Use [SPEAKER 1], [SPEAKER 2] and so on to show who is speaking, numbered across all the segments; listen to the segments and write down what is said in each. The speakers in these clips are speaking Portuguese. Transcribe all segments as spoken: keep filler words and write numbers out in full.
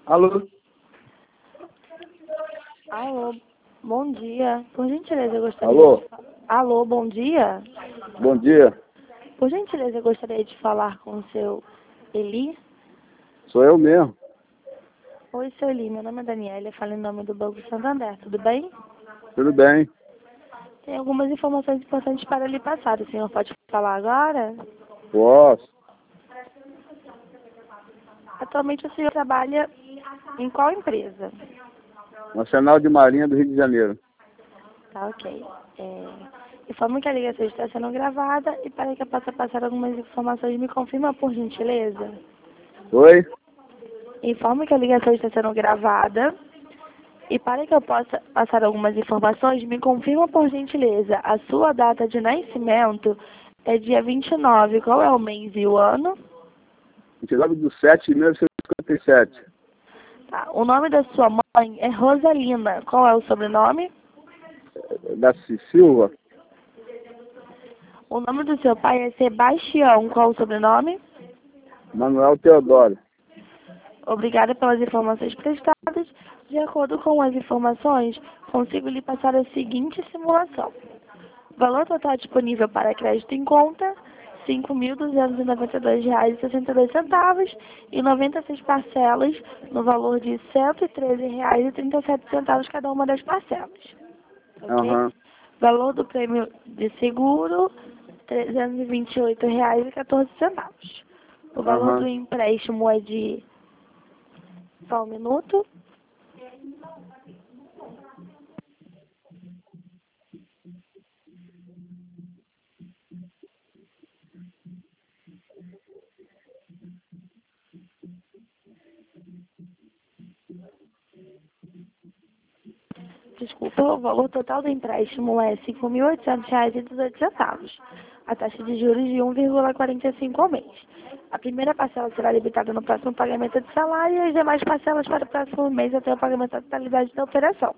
[SPEAKER 1] Alô?
[SPEAKER 2] Alô, bom dia. Por gentileza, eu gostaria
[SPEAKER 1] Alô?
[SPEAKER 2] de falar. Alô, bom dia.
[SPEAKER 1] Bom dia.
[SPEAKER 2] Por gentileza, eu gostaria de falar com o seu Eli.
[SPEAKER 1] Sou eu mesmo.
[SPEAKER 2] Oi, seu Eli, meu nome é Daniela, eu falo em nome do Banco Santander, tudo bem?
[SPEAKER 1] Tudo bem?
[SPEAKER 2] Tem algumas informações importantes para lhe passar. O senhor pode falar agora?
[SPEAKER 1] Posso.
[SPEAKER 2] Atualmente o senhor trabalha em qual empresa?
[SPEAKER 1] Nacional de Marinha do Rio de Janeiro.
[SPEAKER 2] Tá, ok. É, informo que a ligação está sendo gravada e para que eu possa passar algumas informações, me confirma por gentileza.
[SPEAKER 1] Oi?
[SPEAKER 2] Informo que a ligação está sendo gravada e para que eu possa passar algumas informações, me confirma por gentileza. A sua data de nascimento é dia vinte e nove. Qual é o mês e o ano?
[SPEAKER 1] vinte e nove de sete de mil novecentos e cinquenta e sete.
[SPEAKER 2] Tá. O nome da sua mãe é Rosalina. Qual é o sobrenome?
[SPEAKER 1] Daci Silva.
[SPEAKER 2] O nome do seu pai é Sebastião. Qual o sobrenome?
[SPEAKER 1] Manuel Teodoro.
[SPEAKER 2] Obrigada pelas informações prestadas. De acordo com as informações, consigo lhe passar a seguinte simulação. Valor total disponível para crédito em conta, cinco mil duzentos e noventa e dois reais e sessenta e dois centavos e noventa e seis parcelas no valor de cento e treze reais e trinta e sete centavos cada uma das parcelas. Ok?
[SPEAKER 1] Aham.
[SPEAKER 2] Valor do prêmio de seguro, trezentos e vinte e oito reais e quatorze centavos. O valor do
[SPEAKER 1] Aham.
[SPEAKER 2] empréstimo é de... Só um minuto. Desculpa, o valor total do empréstimo é cinco mil oitocentos reais e dezoito centavos. A taxa de juros de um vírgula quarenta e cinco ao mês. A primeira parcela será debitada no próximo pagamento de salário e as demais parcelas para o próximo mês até o pagamento da totalidade da operação.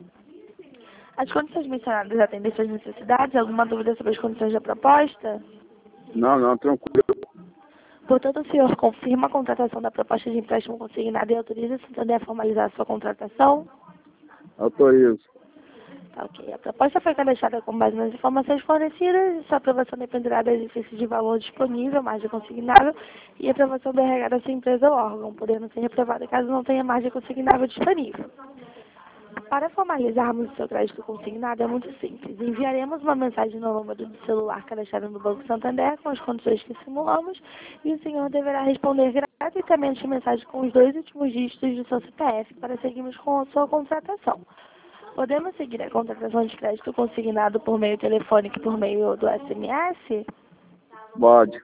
[SPEAKER 2] As condições mencionadas atendem suas necessidades? Alguma dúvida sobre as condições da proposta?
[SPEAKER 1] Não, não, tranquilo.
[SPEAKER 2] Portanto, o senhor confirma a contratação da proposta de empréstimo consignado e autoriza o Santander a formalizar a sua contratação?
[SPEAKER 1] Autorizo.
[SPEAKER 2] Tá, ok. A proposta foi cadastrada com base nas informações fornecidas e sua aprovação dependerá do exercício de valor disponível, margem consignável, e aprovação do R H da sua empresa ou órgão, podendo ser reprovada caso não tenha margem consignável disponível. Para formalizarmos o seu crédito consignado é muito simples. Enviaremos uma mensagem no número do celular cadastrado no Banco Santander com as condições que simulamos e o senhor deverá responder gratuitamente a mensagem com os dois últimos dígitos do seu C P F para seguirmos com a sua contratação. Podemos seguir a contratação de crédito consignado por meio telefônico e por meio do S M S?
[SPEAKER 1] Pode.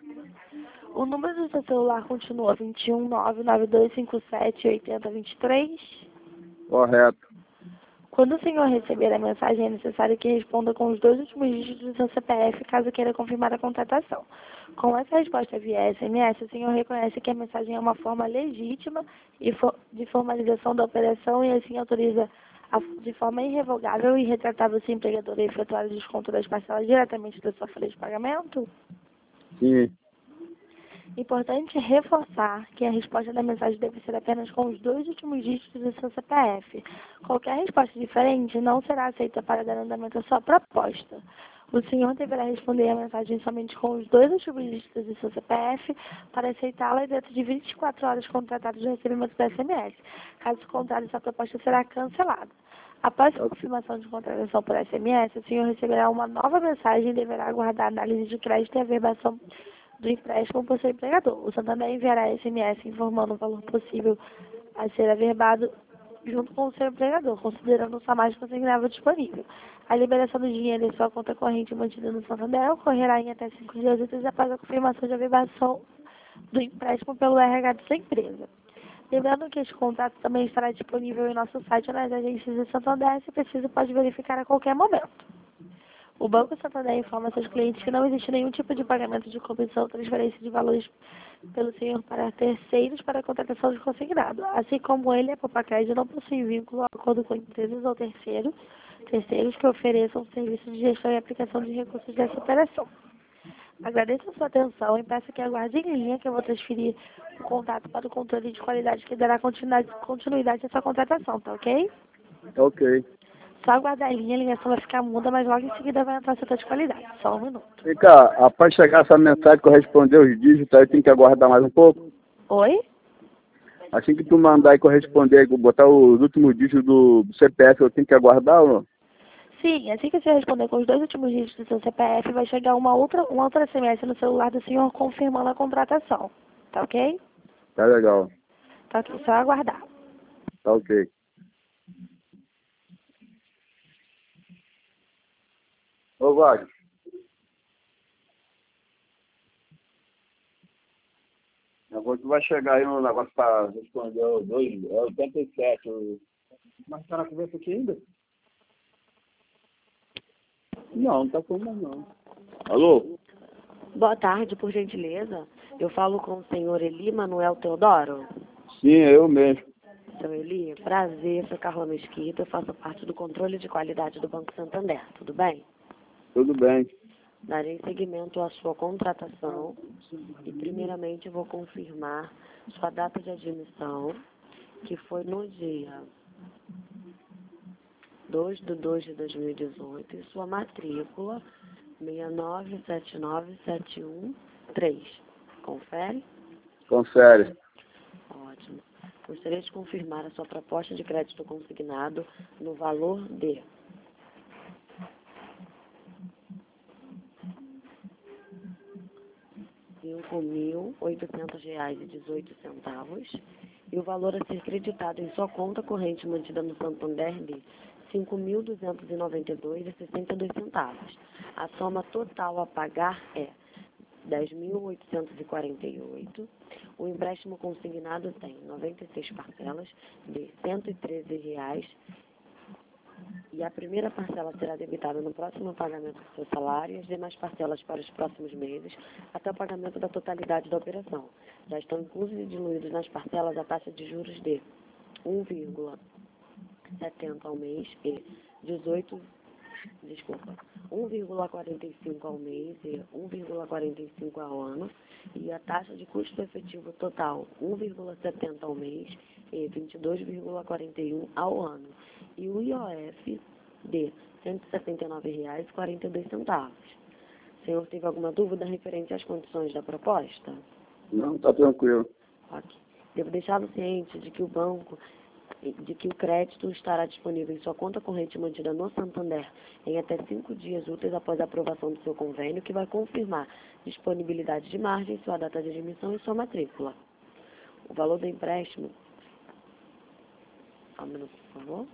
[SPEAKER 2] O número do seu celular continua vinte e um, nove nove dois cinco sete, oito zero dois três?
[SPEAKER 1] Correto.
[SPEAKER 2] Quando o senhor receber a mensagem, é necessário que responda com os dois últimos dígitos do seu C P F, caso queira confirmar a contratação. Com essa resposta via S M S, o senhor reconhece que a mensagem é uma forma legítima e fo- de formalização da operação e assim autoriza a, de forma irrevogável e retratável seu empregador a efetuar o desconto das parcelas diretamente da sua folha de pagamento?
[SPEAKER 1] Sim.
[SPEAKER 2] Importante reforçar que a resposta da mensagem deve ser apenas com os dois últimos dígitos do seu C P F. Qualquer resposta diferente não será aceita para dar andamento à sua proposta. O senhor deverá responder a mensagem somente com os dois últimos dígitos do seu C P F para aceitá-la dentro de vinte e quatro horas contratadas do recebimento do S M S. Caso contrário, sua proposta será cancelada. Após a confirmação de contratação por S M S, o senhor receberá uma nova mensagem e deverá aguardar a análise de crédito e a verbação do empréstimo por seu empregador. O Santander enviará S M S informando o valor possível a ser averbado junto com o seu empregador, considerando sua margem consignável disponível. A liberação do dinheiro em sua conta corrente mantida no Santander ocorrerá em até cinco dias úteis após a confirmação de averbação do empréstimo pelo R H de sua empresa. Lembrando que este contrato também estará disponível em nosso site ou nas agências de Santander, se preciso pode verificar a qualquer momento. O Banco Santander informa seus clientes que não existe nenhum tipo de pagamento de comissão ou transferência de valores pelo senhor para terceiros para a contratação de consignado. Assim como ele, a Popacred não possui vínculo a acordo com empresas ou terceiros, terceiros que ofereçam serviços de gestão e aplicação de recursos dessa operação. Agradeço a sua atenção e peço que aguarde em linha que eu vou transferir o contato para o controle de qualidade que dará continuidade, continuidade à sua contratação, tá ok?
[SPEAKER 1] Ok.
[SPEAKER 2] Só aguardar em linha, a ligação vai ficar muda, mas logo em seguida vai entrar o setor de qualidade. Só um minuto.
[SPEAKER 1] Vem cá, após chegar essa mensagem corresponder os dígitos, aí tem que aguardar mais um pouco?
[SPEAKER 2] Oi?
[SPEAKER 1] Assim que tu mandar e corresponder, botar os últimos dígitos do C P F, eu tenho que aguardar ou não?
[SPEAKER 2] Sim, assim que você responder com os dois últimos dígitos do seu C P F, vai chegar uma outra, um outro S M S no celular do senhor confirmando a contratação. Tá ok?
[SPEAKER 1] Tá legal.
[SPEAKER 2] Tá ok, só aguardar.
[SPEAKER 1] Tá ok. Ô, Wagner. Agora tu vai chegar aí no negócio para responder os dois, é oitenta e sete. o- Mas tá na conversa aqui ainda? Não, não tá falando não. Alô?
[SPEAKER 3] Boa tarde, por gentileza. Eu falo com o senhor Eli Manuel Teodoro.
[SPEAKER 1] Sim, é eu mesmo.
[SPEAKER 3] Seu Eli, prazer, sou Carla Mesquita, eu faço parte do controle de qualidade do Banco Santander, tudo bem?
[SPEAKER 1] Tudo bem.
[SPEAKER 3] Darei seguimento à sua contratação e primeiramente vou confirmar sua data de admissão, que foi no dia dois de dois de dois mil e dezoito, e sua matrícula seis nove sete nove sete um três. Confere?
[SPEAKER 1] Confere.
[SPEAKER 3] Ótimo. Gostaria de confirmar a sua proposta de crédito consignado no valor de cinco mil oitocentos reais e dezoito centavos e o valor a ser creditado em sua conta corrente mantida no Santander de cinco mil duzentos e noventa e dois reais e sessenta e dois centavos. A soma total a pagar é dez mil oitocentos e quarenta e oito. O empréstimo consignado tem noventa e seis parcelas de cento e treze reais e a primeira parcela será debitada no próximo pagamento do seu salário e as demais parcelas para os próximos meses até o pagamento da totalidade da operação. Já estão inclusos e diluídos nas parcelas a taxa de juros de um vírgula setenta ao mês e dezoito, desculpa, um vírgula quarenta e cinco ao mês e um vírgula quarenta e cinco ao ano, e a taxa de custo efetivo total um vírgula setenta ao mês e vinte e dois vírgula quarenta e um ao ano, e o I O F de cento e setenta e nove reais e quarenta e dois centavos. O senhor teve alguma dúvida referente às condições da proposta?
[SPEAKER 1] Não, tá tranquilo.
[SPEAKER 3] Ok. Devo deixá-lo ciente de que o banco de que o crédito estará disponível em sua conta corrente mantida no Santander em até cinco dias úteis após a aprovação do seu convênio, que vai confirmar disponibilidade de margem, sua data de admissão e sua matrícula. O valor do empréstimo... Só um minuto, por favor.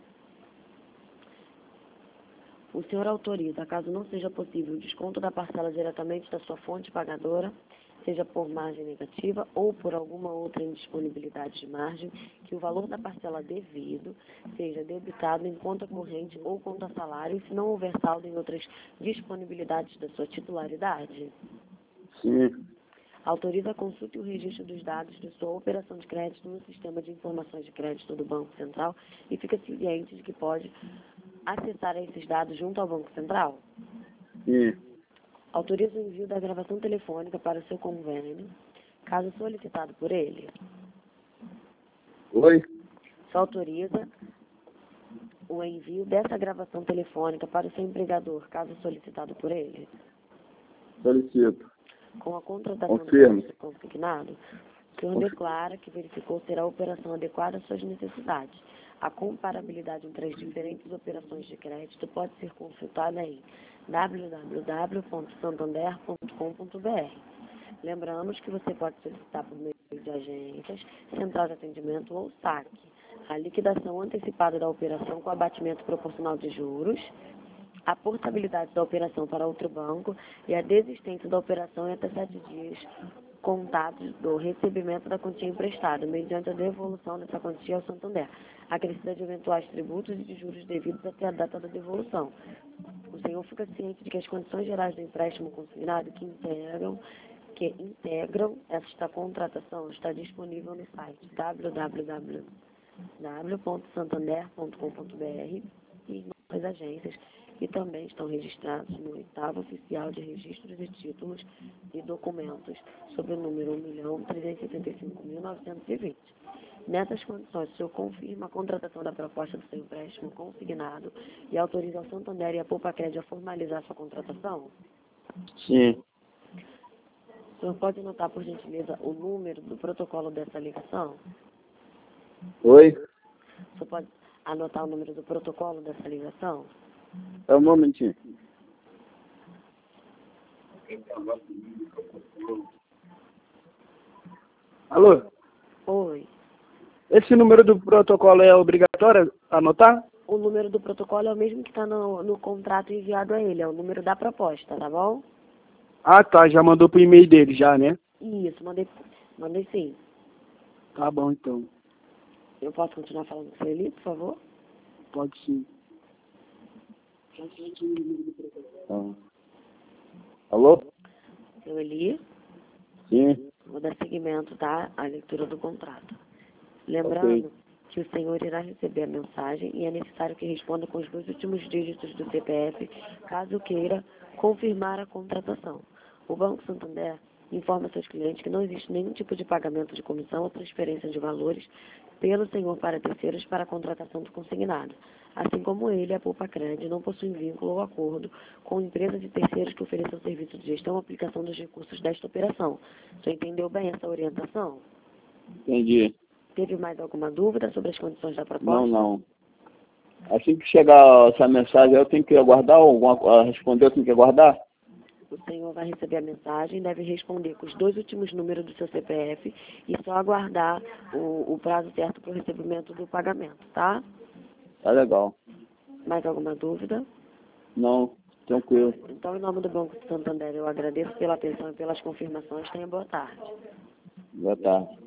[SPEAKER 3] O senhor autoriza, caso não seja possível, o desconto da parcela diretamente da sua fonte pagadora, seja por margem negativa ou por alguma outra indisponibilidade de margem, que o valor da parcela devido seja debitado em conta corrente ou conta salário, se não houver saldo em outras disponibilidades da sua titularidade.
[SPEAKER 1] Sim.
[SPEAKER 3] Autoriza a consulta e o registro dos dados de sua operação de crédito no sistema de informações de crédito do Banco Central e fica ciente de que pode acessar esses dados junto ao Banco Central.
[SPEAKER 1] Sim.
[SPEAKER 3] Autoriza o envio da gravação telefônica para o seu convênio, caso solicitado por ele.
[SPEAKER 1] Oi?
[SPEAKER 3] Só autoriza o envio dessa gravação telefônica para o seu empregador, caso solicitado por ele.
[SPEAKER 1] Solicito.
[SPEAKER 3] Com a contratação do
[SPEAKER 1] Confirmo.
[SPEAKER 3] crédito consignado, o senhor
[SPEAKER 1] Confirmo.
[SPEAKER 3] declara que verificou ser a operação adequada às suas necessidades. A comparabilidade entre as diferentes operações de crédito pode ser consultada em w w w ponto santander ponto com ponto b r. Lembramos que você pode solicitar por meio de agências, central de atendimento ou saque a liquidação antecipada da operação com abatimento proporcional de juros, a portabilidade da operação para outro banco e a desistência da operação em até sete dias contados do recebimento da quantia emprestada, mediante a devolução dessa quantia ao Santander, acrescida de eventuais tributos e de juros devidos até a data da devolução. O senhor fica ciente de que as condições gerais do empréstimo consignado que integram, que integram esta contratação está disponível no site w w w ponto santander ponto com ponto b r e em nossas agências e também estão registrados no oitavo oficial de registros e títulos e documentos, sob o número um milhão trezentos e setenta e cinco mil novecentos e vinte. Nessas condições, o senhor confirma a contratação da proposta do seu empréstimo consignado e autoriza ao Santander e a Poupa-Crédito a formalizar sua contratação?
[SPEAKER 1] Sim.
[SPEAKER 3] O senhor pode anotar, por gentileza, o número do protocolo dessa ligação?
[SPEAKER 1] Oi?
[SPEAKER 3] O senhor pode anotar o número do protocolo dessa ligação?
[SPEAKER 1] É um momentinho. Alô?
[SPEAKER 3] Oi.
[SPEAKER 1] Esse número do protocolo é obrigatório anotar?
[SPEAKER 3] O número do protocolo é o mesmo que está no, no contrato enviado a ele, é o número da proposta, tá bom?
[SPEAKER 1] Ah, tá. Já mandou pro e-mail dele já, né?
[SPEAKER 3] Isso, mandei, mandei sim.
[SPEAKER 1] Tá bom, então.
[SPEAKER 3] Eu posso continuar falando com o senhor Eli, por favor?
[SPEAKER 1] Pode sim. Ah. Alô?
[SPEAKER 3] Senhor Eli,
[SPEAKER 1] Sim.
[SPEAKER 3] vou dar seguimento, tá? À leitura do contrato. Lembrando
[SPEAKER 1] Ok.
[SPEAKER 3] que o senhor irá receber a mensagem e é necessário que responda com os dois últimos dígitos do C P F, caso queira confirmar a contratação. O Banco Santander informa seus clientes que não existe nenhum tipo de pagamento de comissão ou transferência de valores pelo senhor para terceiros para a contratação do consignado. Assim como ele, a Poupa-Crédito não possui vínculo ou acordo com empresas de terceiros que ofereçam serviço de gestão ou aplicação dos recursos desta operação. Você entendeu bem essa orientação?
[SPEAKER 1] Entendi.
[SPEAKER 3] Teve mais alguma dúvida sobre as condições da proposta?
[SPEAKER 1] Não, não. Assim que chegar essa mensagem, eu tenho que aguardar alguma coisa? Responder, eu tenho que aguardar?
[SPEAKER 3] O senhor vai receber a mensagem, deve responder com os dois últimos números do seu C P F e só aguardar o, o prazo certo para o recebimento do pagamento, tá?
[SPEAKER 1] Tá legal.
[SPEAKER 3] Mais alguma dúvida?
[SPEAKER 1] Não, tranquilo.
[SPEAKER 3] Então, em nome do Banco Santander, eu agradeço pela atenção e pelas confirmações. Tenha boa tarde.
[SPEAKER 1] Boa tarde.